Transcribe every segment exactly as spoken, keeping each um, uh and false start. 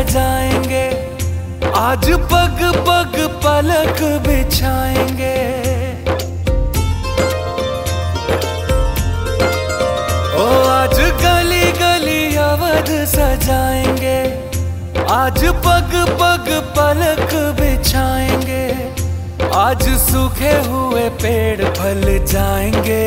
सजाएंगे, आज पग पग पलक बिछाएंगे। ओ आज गली गली अवध सजाएंगे, आज पग पग पलक बिछाएंगे। आज सूखे हुए पेड़ फल जाएंगे,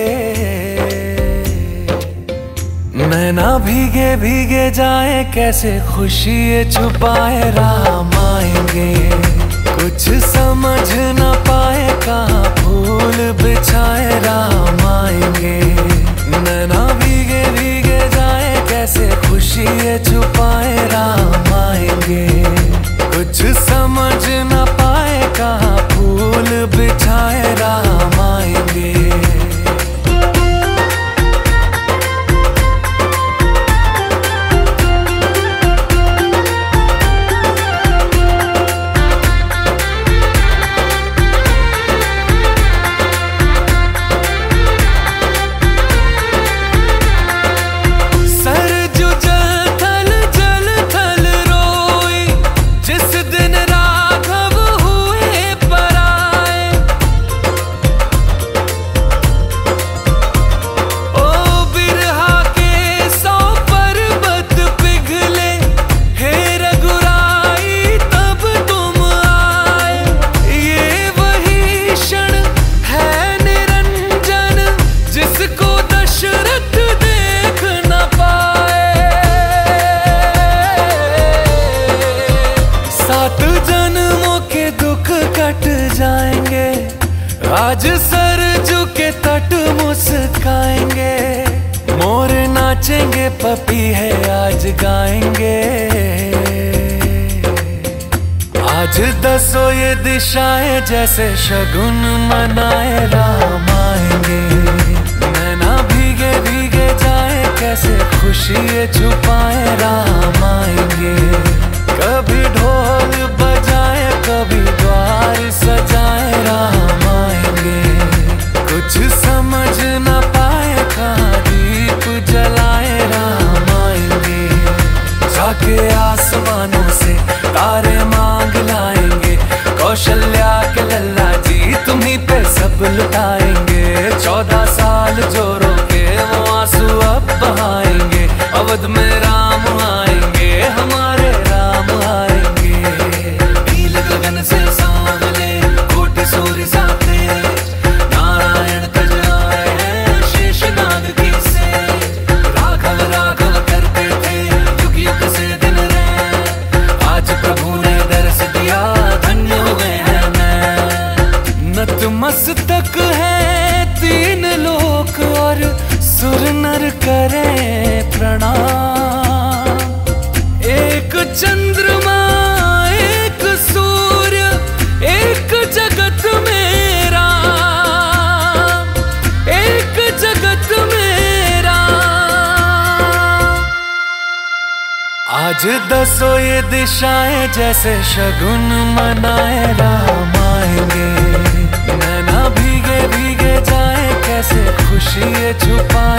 नैना भीगे भीगे जाए कैसे खुशी छुपाए राम आएंगे। कुछ समझ न पाए कहाँ फूल बिछाए राम आएंगे। नैना भीगे भीगे जाए कैसे खुशी छुपाए राम आएंगे। कुछ समझ न पाए कहाँ फूल बिछाए राम आएंगे। जाएंगे आज सरजू के तट मुस्काएंगे। मोर नाचेंगे पपी है आज गाएंगे। आज दसो ये दिशाएं जैसे शगुन मनाए राम आएंगे। नैना भीगे भीगे जाए कैसे खुशी छुपाए राम आएंगे। कभी ढोल बजाए कभी द्वार सजाए राम आएंगे। कुछ समझ न पाए कहाँ दीप जलाए राम आएंगे। जाके आसमानों से तारे मांग लाएंगे। कौशल्या के लल्ला जी तुम्हीं पे सब लुटाएंगे। चौदह साल जो रोके वो आंसू अब बहाएंगे। अवध में राम आएंगे, हमारे राम आएंगे। नील गगन से सांवले कोटि सूर्य साथे, नारायण तज आए हैं शेषनाग की से। राघव राघव करते थे युग युग से दिन रैन। आज प्रभु ने दर्श दिया धन्य हुए हैं नैन। नतमस्तक है तीन लोक और सुर नर करें प्रणाम। एक चंद्रमा एक सूर्य एक जगत में राम। एक जगत में राम। आज दसो ये दिशाएं जैसे शगुन मनाए राम आएंगे। नैना भीगे भीगे जाए कैसे खुशी छुपा